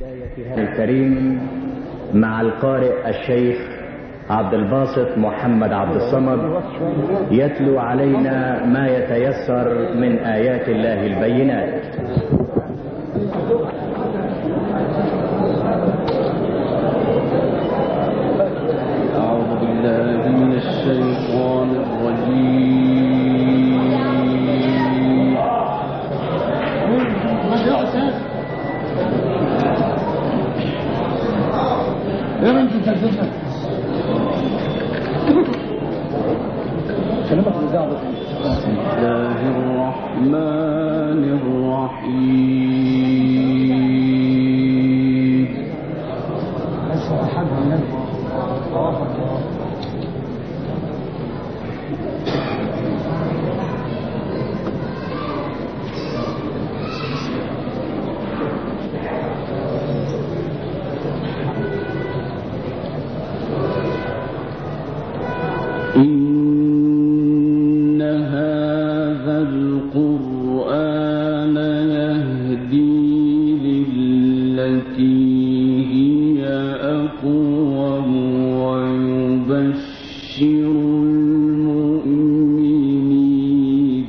الكريم مع القارئ الشيخ عبد الباسط محمد عبد الصمد يتلو علينا ما يتيسر من آيات الله البينات. أعوذ بالله من الشيطان الرجيم. بسم الله الرحمن الرحيم. إن هذا القرآن يهدي للتي هي أقوم ويبشر المؤمنين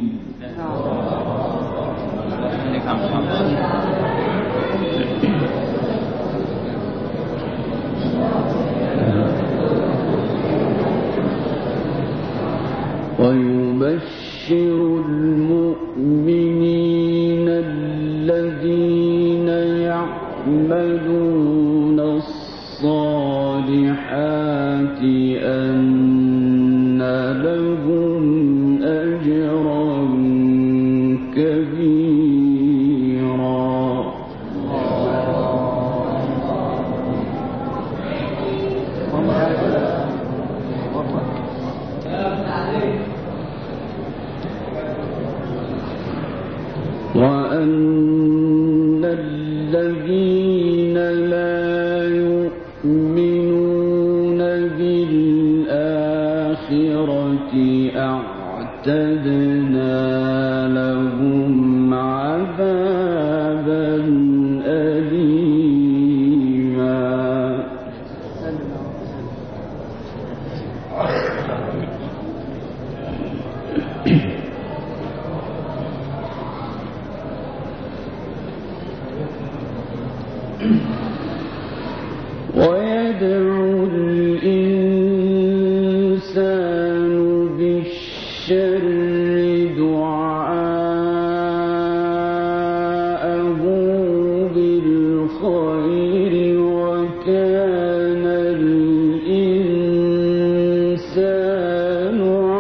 الذين يعملون الصالحات أن لهم أجرا كبيرا. وأن الذين لا يؤمنون بالآخرة أعتدنا لهم عذابا أليما. ويدعو الإنسان بالشر دعاءه بالخير وكان الإنسان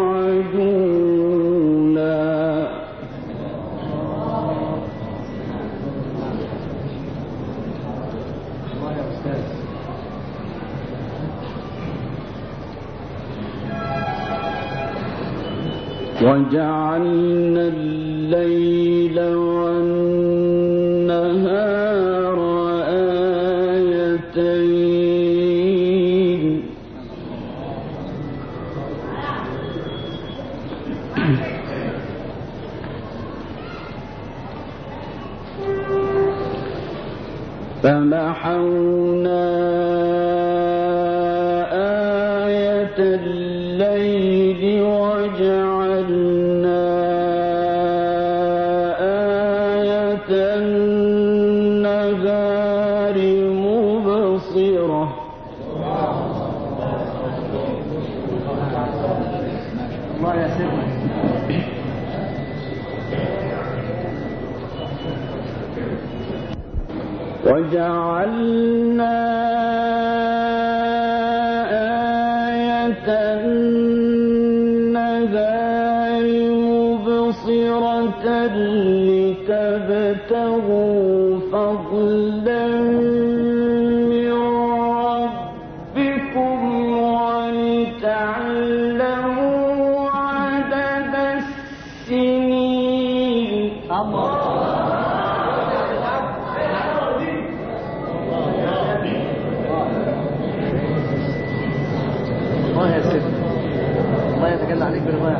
عجولا. وجعلنا الليل والنهار آيتين فمحونا آية الليل وجعلنا آية النهار مبصرة. الله يا سيدنا. وجعلنا آية النهار مبصرة لتبتغوا فضلا من ربكم ولتعلموا عدد السنين. الله يتجلى عليك بالرضا.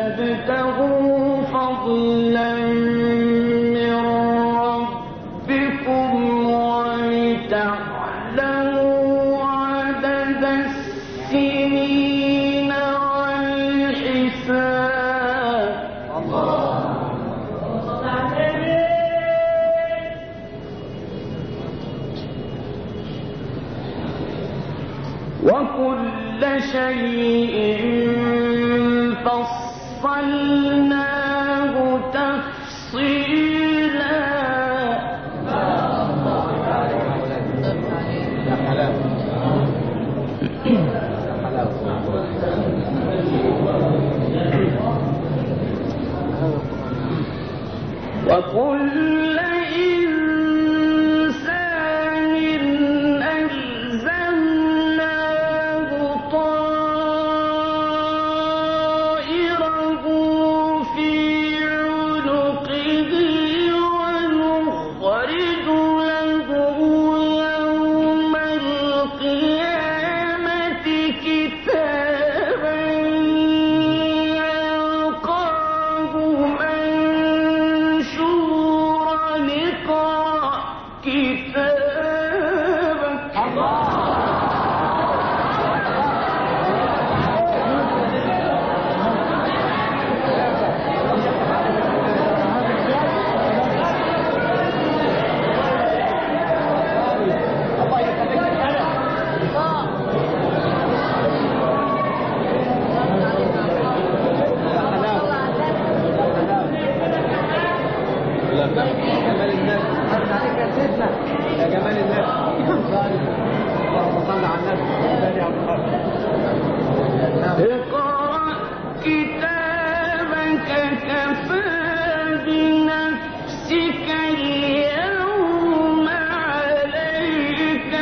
لتبتغوا فضلا من ربكم وكل شيء فصلناه تفصيلا. وكل إنسان ألزمناه طائره في عنقه ونخرج له يوم القيامة كتابا يلقاه منشورا اقرأ كتابك. جمال الناس عليك يا سيدنا، يا جمال الناس. اللهم صل على النبي. اقرأ كتابك كفى بنفسك اليوم عليك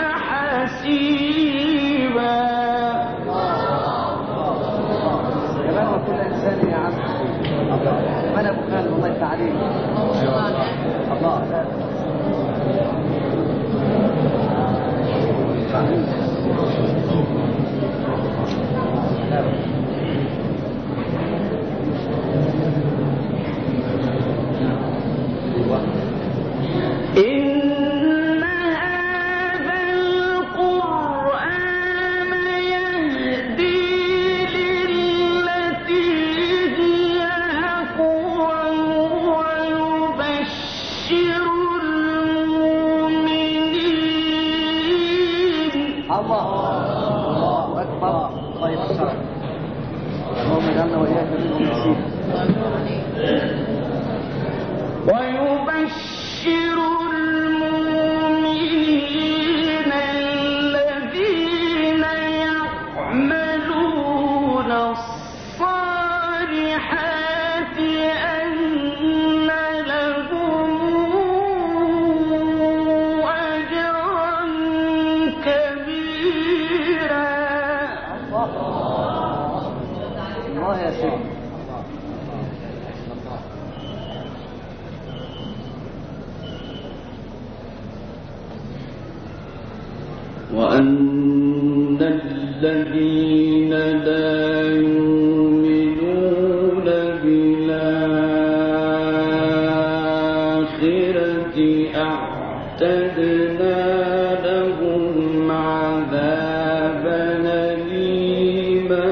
حسيبا. جمال وكل انسان يا عم. انا ابو خالد الله يفتح عليك. الله إن هذا القرآن يهدي للتي هي أقوم ويبشر المؤمنين. الله اكبر. الله يبشرك. اللهم اجعلنا واياك منهم نصيب. ويبشر المؤمنين الذين يعملون الصالحات أن لهم أجرا كبيرا. الله يا سيدي. وأن الذين لا يؤمنون بالآخرة أعتدنا لهم عذابا أليما.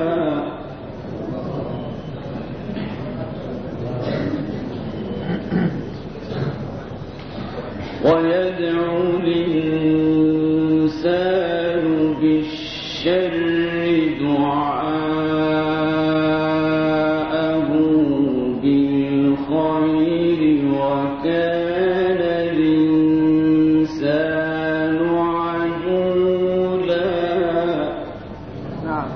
ويدعو الإنسان بالشر دعاءه بالخير وكان الإنسان عجولا. نعم.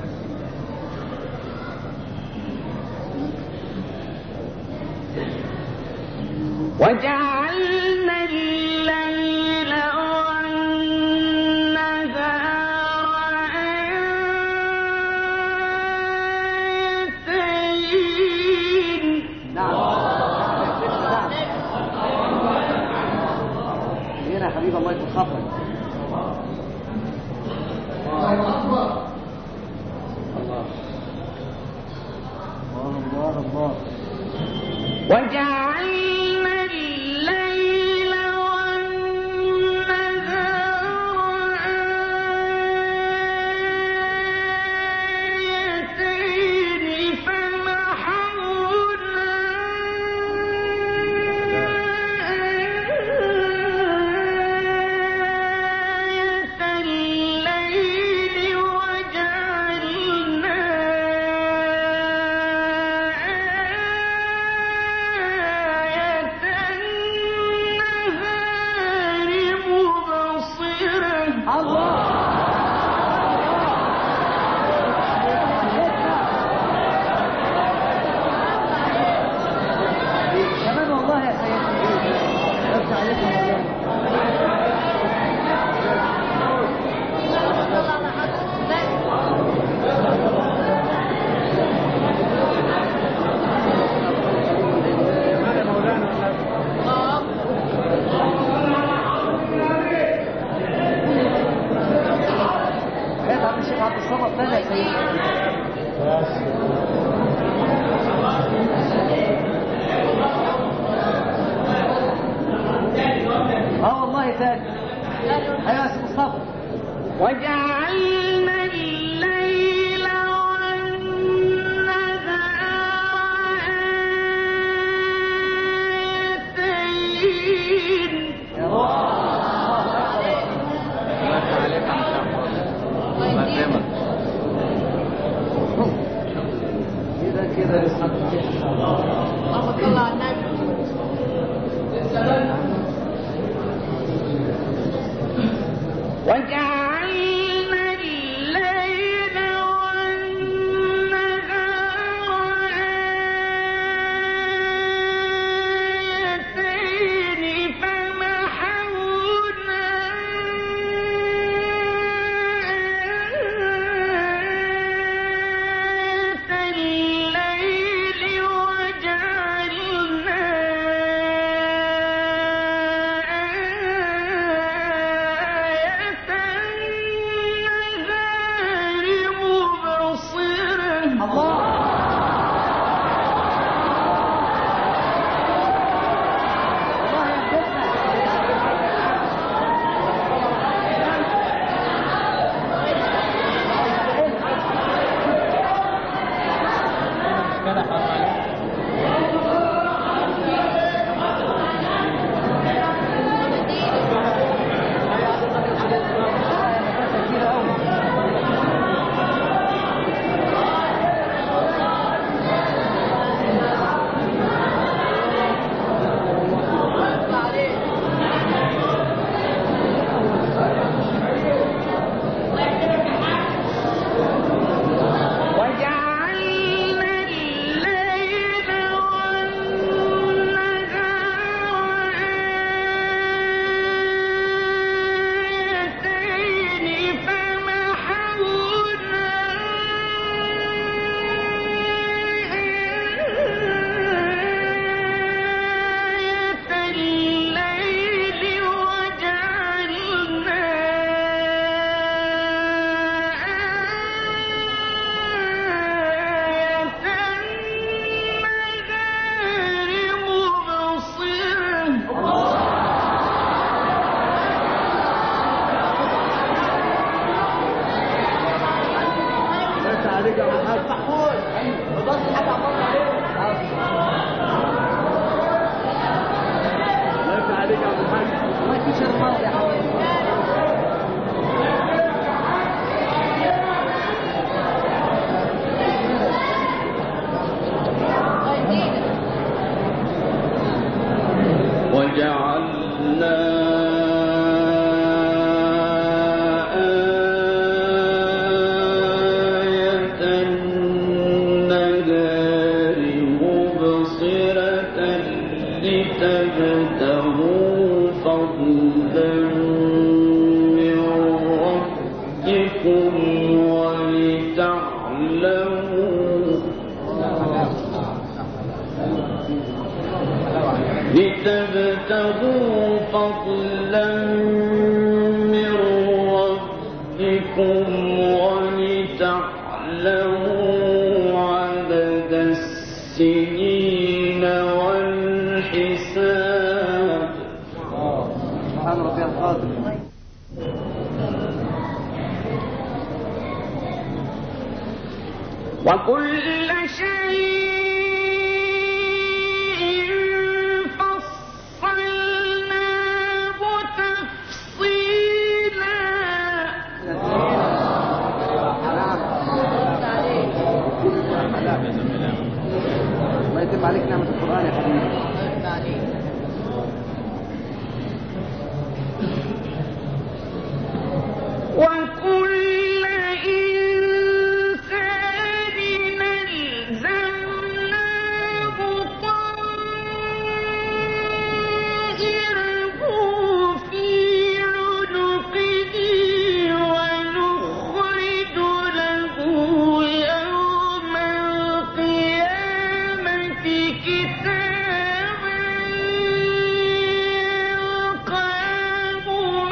وجعلنا الليل والنهار آيتين. نعم. هنا يا حبيب الله يكون خطرك. الله الله الله. وجعلنا الليل والنهار آيتين فمحونا آية الليل تاني. ايوه يا سي مصطفى. وجعلنا الليل والنهار آيتين. يا الله عليك يا عم شرف. كده يسحب اللهم صل على النبي. وجعلنا الليل والنهار آيتين فمحونا آية الليل وجعلنا لتبتغوا فضلا من ربكم ولتعلموا عدد السنين والحساب. سبحان ربي القادر. وكل شيء الله يتم عليك نعمة القرآن يا حبيبي. وكل إنسان ألزمناه طائره في عنقه ونخرج له يوم القيامة كتابا يلقاه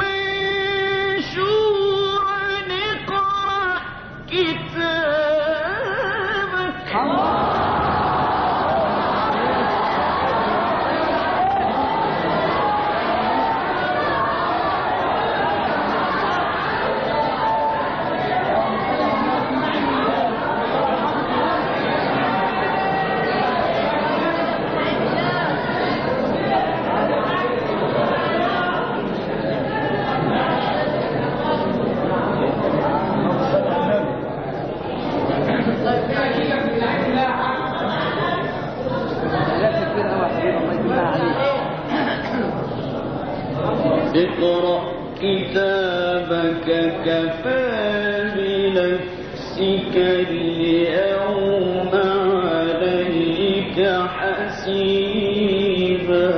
منشورا اقرأ كتابك. اقرأ كتابك كفى بنفسك اليوم عليك حسيبا.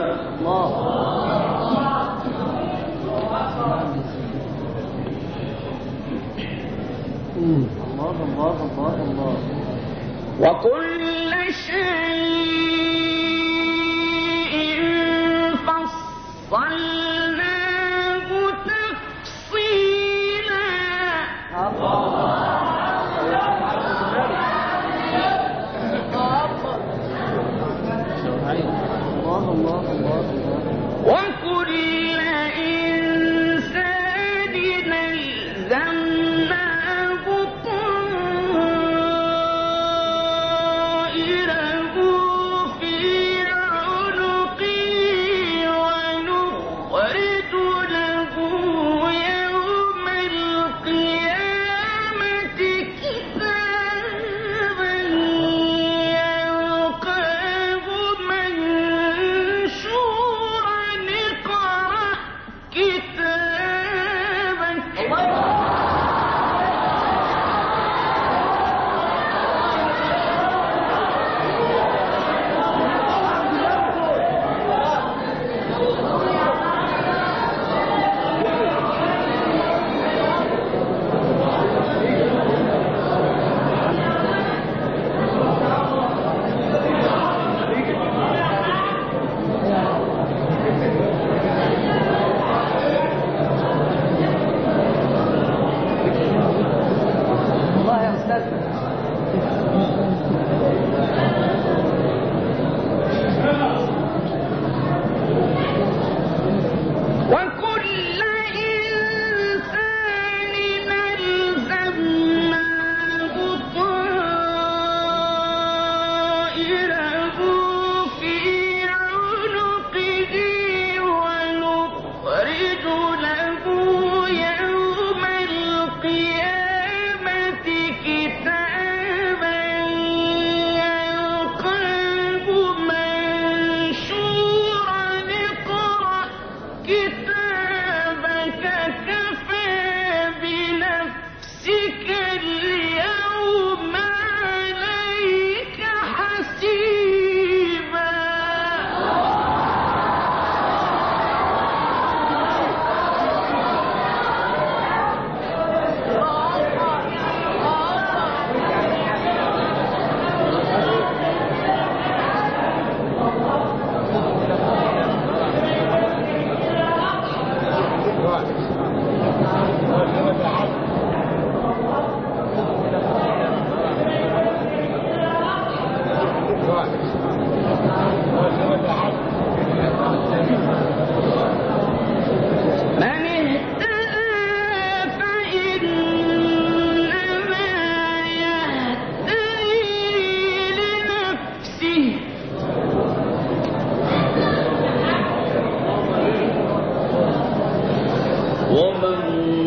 الله. وكل شيء فصلناه تفصيلا. وكل إنسان ألزمناه طائره في عنقه ونخرج له يوم القيامة كتابا يلقاه منشورا اقرأ كتابك. الله يا أستاذ. وكل إنسان ألزمناه طائره في عنقه ونخرج له يوم القيامة كتابا يلقاه منشورا اقرأ كتابك كفى بنفسك اليوم عليك حسيبا. من اهتدى فإنما يهتدي لنفسه ومن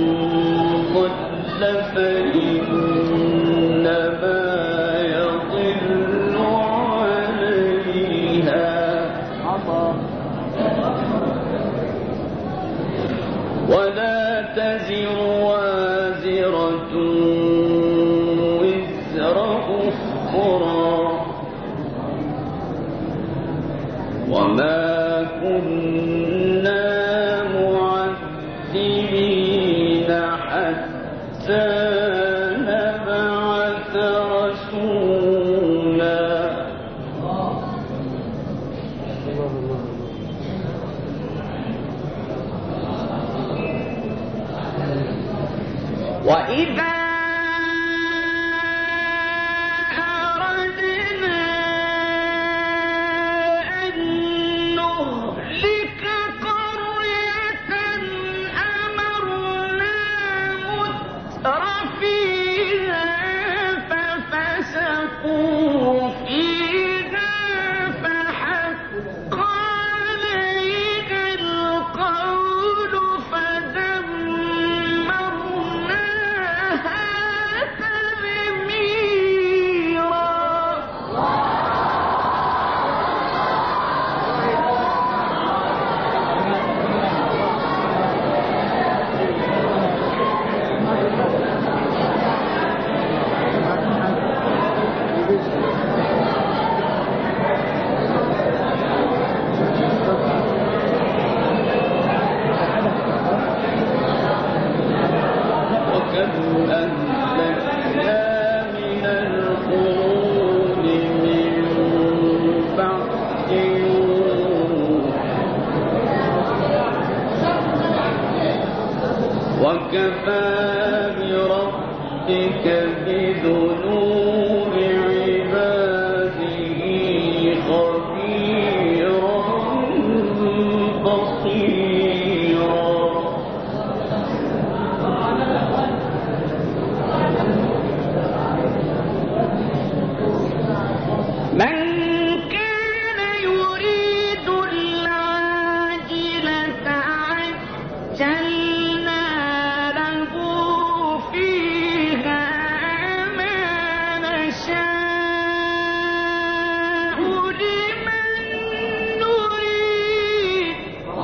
ضل فإنما يضل عليها ولا تزر وازرة وزر أخرى وما كنا معذبين حتى نبعث رسولا. وإذا أردنا أن نهلك قرية أمرنا مترفيها ففسقوا فيها فحق عليها القول فدمرناها وكفى بربك بذنوب عباده خبيرا بصيرا. من كان يريد العاجلة عجلنا له فيها ما نشاء لمن نريد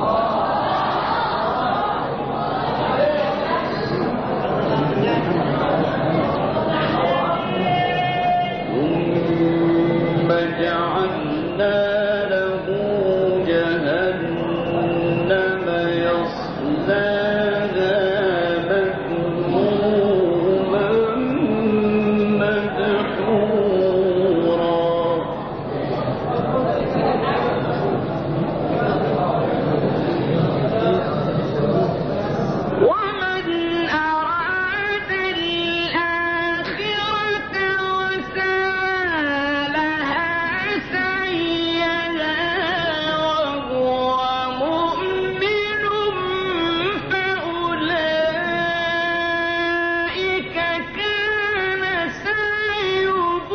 ثم جعلنا له جهنم يصلاها مذموما مدحورا. ومن أراد الآخرة وسعى لها سعيها وهو مؤمن فأولئك كان سعيهم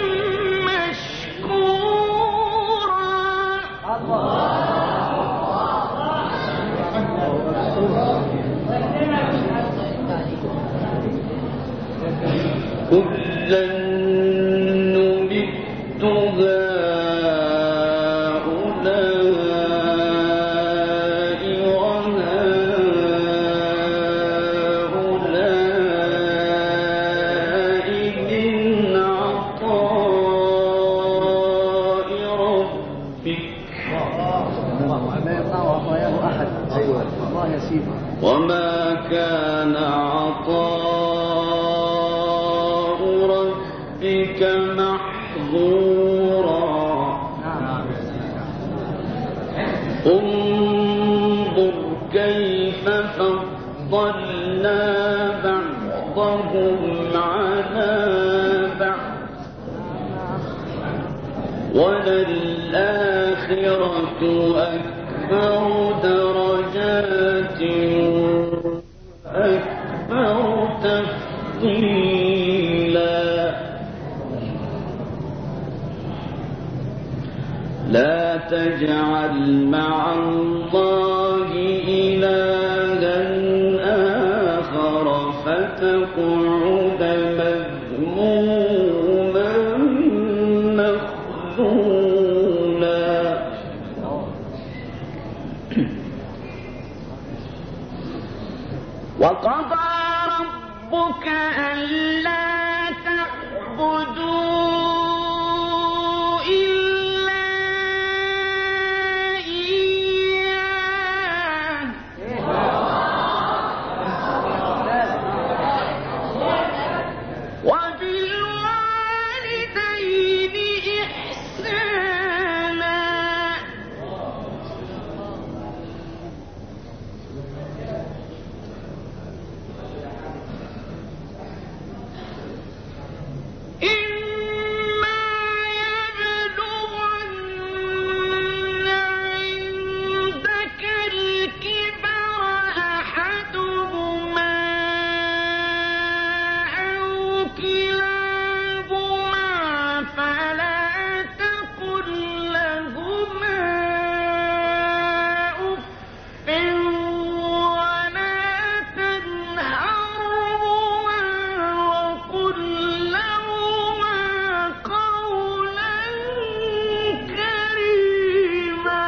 مشكورا. كلا نمد هؤلاء وهؤلاء من عطاء ربك الله ما يمنع عطاياه احد. ايوه الله يا سيدي. وما كان عطاء ربك محظورا. انظر كيف فضلنا بعضهم على بعض وللآخرة أكبر درجات أكبر تفضيلا. لا تجعل مع الله إلها آخر فتقعد مذموما مخذولا. وقضى ربك ألا تعبدوا إلا إياه وبالوالدين إحسانا. إما يبلغن عندك الكبر أحدهما أو كلاهما فلا تقل لهما أف ولا تنهرهما وقل لهما قولا كريما.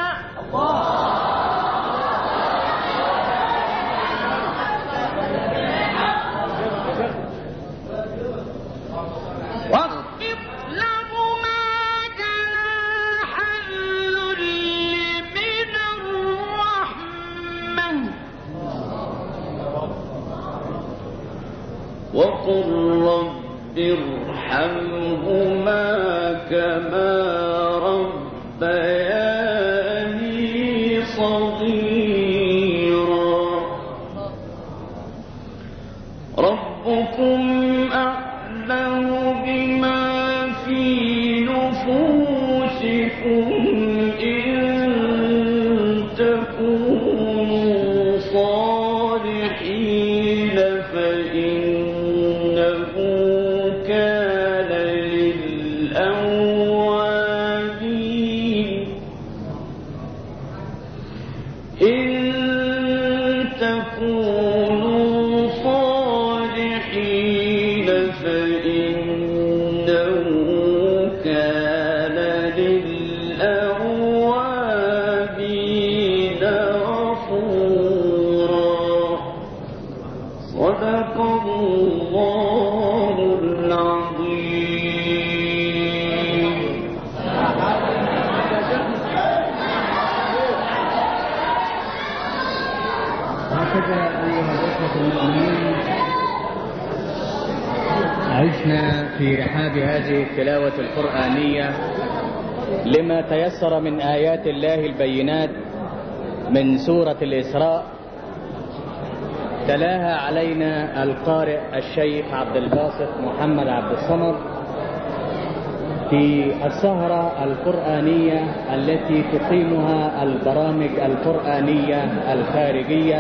واخفض لهما جناح الذل من الرحمة وقل رب ارحمهما كما ربياني صغيرا. عشنا في رحاب هذه التلاوة القرآنية لما تيسر من آيات الله البينات من سورة الإسراء. تلاها علينا القارئ الشيخ عبد الباسط محمد عبد الصمد في السهرة القرآنية التي تقيمها البرامج القرآنية الخارجية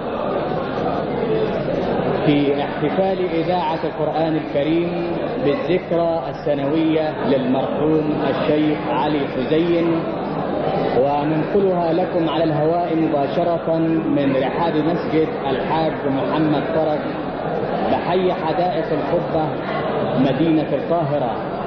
في احتفال إذاعة القرآن الكريم بالذكرى السنوية للمرحوم الشيخ علي حزين، وننقلها لكم على الهواء مباشرة من رحاب مسجد الحاج محمد فرج بحي حدائق القبة مدينة القاهرة.